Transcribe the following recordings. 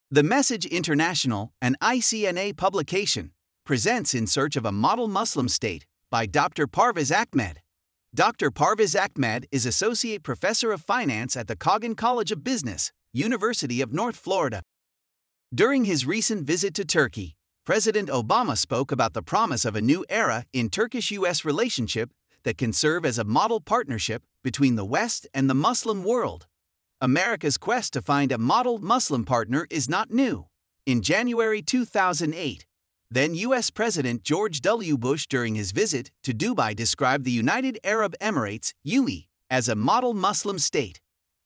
The Message International, an ICNA publication, presents In Search of a Model Muslim State by Dr. Parvez Ahmed. Dr. Parvez Ahmed is Associate Professor of Finance at the Cogan College of Business, University of North Florida. During his recent visit to Turkey, President Obama spoke about the promise of a new era in Turkish-U.S. relationship that can serve as a model partnership between the West and the Muslim world. America's quest to find a model Muslim partner is not new. In January 2008, then U.S. President George W. Bush, during his visit to Dubai, described the United Arab Emirates, UAE, as a model Muslim state.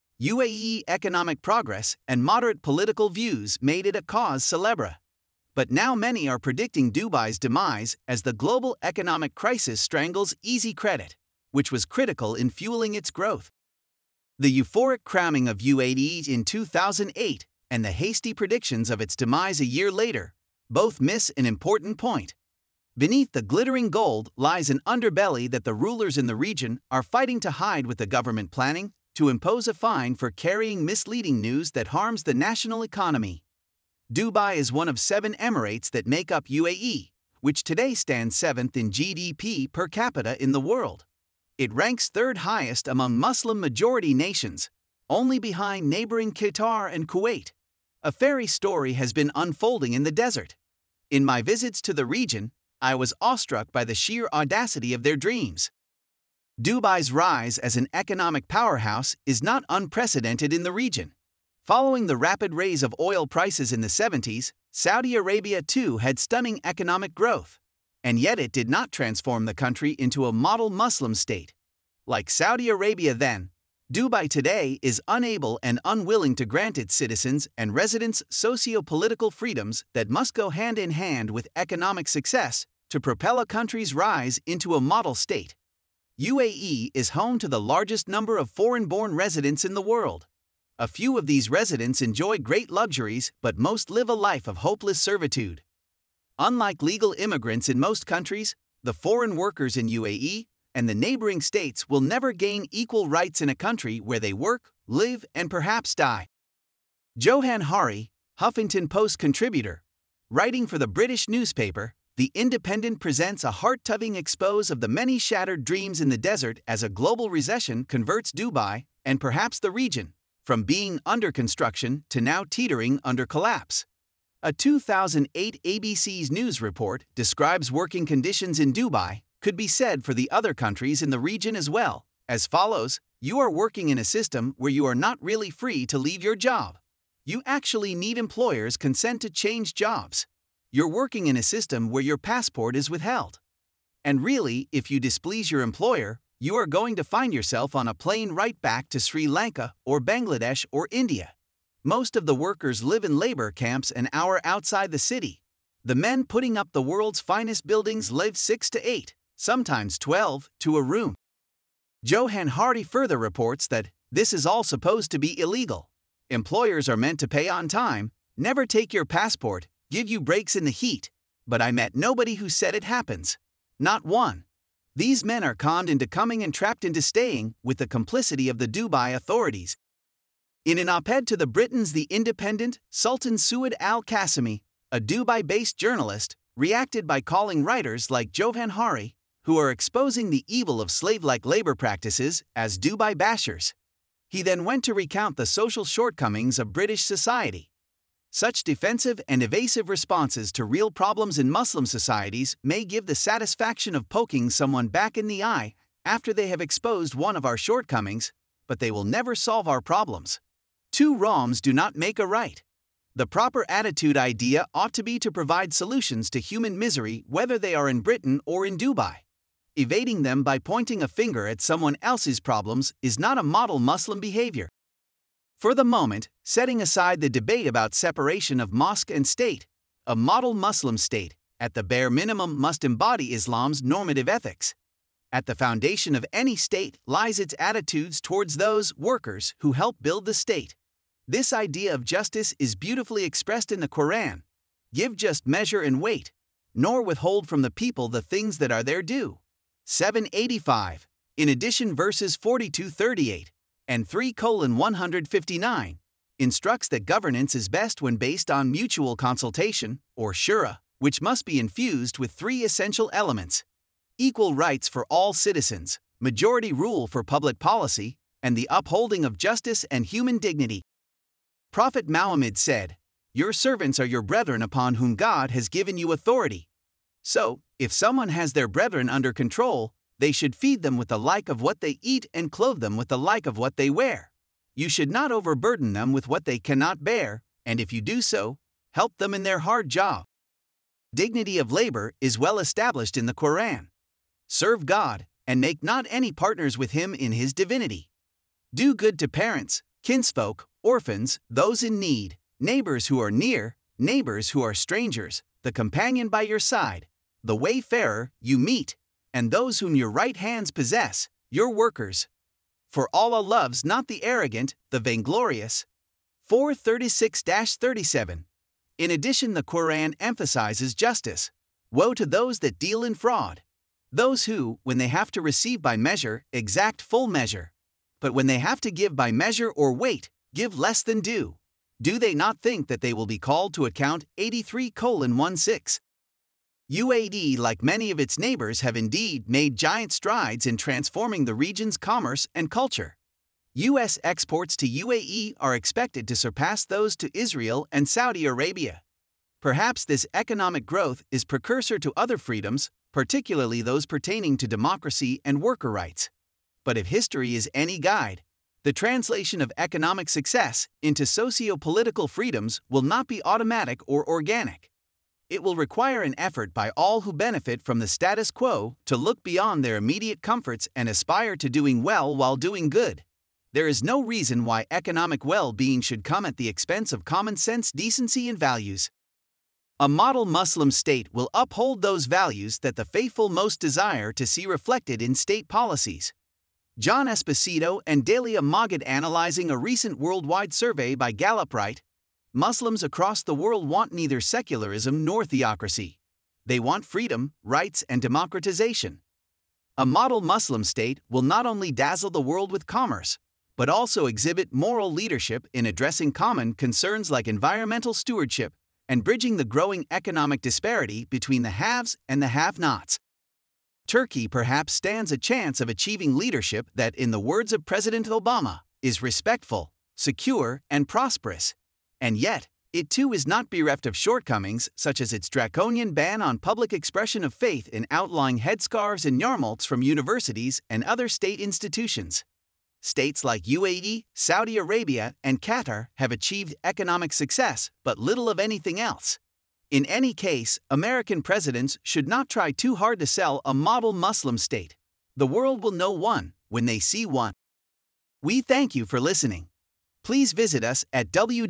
UAE economic progress and moderate political views made it a cause célèbre. But now many are predicting Dubai's demise as the global economic crisis strangles easy credit, which was critical in fueling its growth. The euphoric crowning of UAE in 2008 and the hasty predictions of its demise a year later both miss an important point. Beneath the glittering gold lies an underbelly that the rulers in the region are fighting to hide, with the government planning to impose a fine for carrying misleading news that harms the national economy. Dubai is one of 7 emirates that make up UAE, which today stands 7th in GDP per capita in the world. It ranks 3rd highest among Muslim-majority nations, only behind neighboring Qatar and Kuwait. A fairy story has been unfolding in the desert. In my visits to the region, I was awestruck by the sheer audacity of their dreams. Dubai's rise as an economic powerhouse is not unprecedented in the region. Following the rapid rise of oil prices in the 70s, Saudi Arabia too had stunning economic growth. And yet it did not transform the country into a model Muslim state. Like Saudi Arabia then, Dubai today is unable and unwilling to grant its citizens and residents socio-political freedoms that must go hand in hand with economic success to propel a country's rise into a model state. UAE is home to the largest number of foreign-born residents in the world. A few of these residents enjoy great luxuries, but most live a life of hopeless servitude. Unlike legal immigrants in most countries, the foreign workers in UAE and the neighboring states will never gain equal rights in a country where they work, live, and perhaps die. Johann Hari, Huffington Post contributor, writing for the British newspaper The Independent, presents a heart-tugging expose of the many shattered dreams in the desert as a global recession converts Dubai, and perhaps the region, from being under construction to now teetering under collapse. A 2008 ABC's news report describes working conditions in Dubai, could be said for the other countries in the region as well, as follows: you are working in a system where you are not really free to leave your job. You actually need employers' consent to change jobs. You're working in a system where your passport is withheld. And really, if you displease your employer, you are going to find yourself on a plane right back to Sri Lanka or Bangladesh or India. Most of the workers live in labor camps an hour outside the city. The men putting up the world's finest buildings live 6 to 8, sometimes 12, to a room. Johann Hari further reports that this is all supposed to be illegal. Employers are meant to pay on time, never take your passport, give you breaks in the heat. But I met nobody who said it happens. Not one. These men are conned into coming and trapped into staying with the complicity of the Dubai authorities. In an op-ed to the Britain's The Independent, Sultan Suud Al-Qasimi, a Dubai-based journalist, reacted by calling writers like Johann Hari, who are exposing the evil of slave-like labor practices, as Dubai bashers. He then went to recount the social shortcomings of British society. Such defensive and evasive responses to real problems in Muslim societies may give the satisfaction of poking someone back in the eye after they have exposed one of our shortcomings, but they will never solve our problems. 2 wrongs do not make a right. The proper attitude idea ought to be to provide solutions to human misery, whether they are in Britain or in Dubai. Evading them by pointing a finger at someone else's problems is not a model Muslim behavior. For the moment, setting aside the debate about separation of mosque and state, a model Muslim state, at the bare minimum, must embody Islam's normative ethics. At the foundation of any state lies its attitudes towards those workers who help build the state. This idea of justice is beautifully expressed in the Quran. Give just measure and weight, nor withhold from the people the things that are their due. 785. In addition, verses 42-38 and 3:159 instructs that governance is best when based on mutual consultation, or shura, which must be infused with three essential elements: equal rights for all citizens, majority rule for public policy, and the upholding of justice and human dignity. Prophet Muhammad said, "Your servants are your brethren upon whom God has given you authority." So, if someone has their brethren under control, they should feed them with the like of what they eat and clothe them with the like of what they wear. You should not overburden them with what they cannot bear, and if you do so, help them in their hard job. Dignity of labor is well established in the Quran. Serve God, and make not any partners with Him in His divinity. Do good to parents, kinsfolk, orphans, those in need, neighbors who are near, neighbors who are strangers, the companion by your side, the wayfarer you meet, and those whom your right hands possess, your workers. For Allah loves not the arrogant, the vainglorious. 436-37. In addition, the Quran emphasizes justice. Woe to those that deal in fraud. Those who, when they have to receive by measure, exact full measure. But when they have to give by measure or weight, give less than due. Do they not think that they will be called to account? 83:16. UAE, like many of its neighbors, have indeed made giant strides in transforming the region's commerce and culture. U.S. exports to UAE are expected to surpass those to Israel and Saudi Arabia. Perhaps this economic growth is precursor to other freedoms, particularly those pertaining to democracy and worker rights. But if history is any guide, the translation of economic success into socio-political freedoms will not be automatic or organic. It will require an effort by all who benefit from the status quo to look beyond their immediate comforts and aspire to doing well while doing good. There is no reason why economic well-being should come at the expense of common sense, decency, and values. A model Muslim state will uphold those values that the faithful most desire to see reflected in state policies. John Esposito and Delia Magid, analyzing a recent worldwide survey by Gallup, write, Muslims across the world want neither secularism nor theocracy. They want freedom, rights, and democratization. A model Muslim state will not only dazzle the world with commerce, but also exhibit moral leadership in addressing common concerns like environmental stewardship and bridging the growing economic disparity between the haves and the have-nots. Turkey perhaps stands a chance of achieving leadership that, in the words of President Obama, is respectful, secure, and prosperous. And yet, it too is not bereft of shortcomings, such as its draconian ban on public expression of faith in outlawing headscarves and yarmulkes from universities and other state institutions. States like UAE, Saudi Arabia, and Qatar have achieved economic success, but little of anything else. In any case, American presidents should not try too hard to sell a model Muslim state. The world will know one when they see one. We thank you for listening. Please visit us at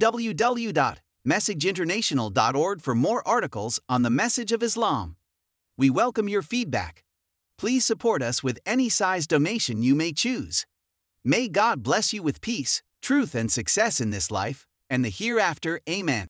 www.messageinternational.org for more articles on the message of Islam. We welcome your feedback. Please support us with any size donation you may choose. May God bless you with peace, truth, and success in this life and the hereafter. Amen.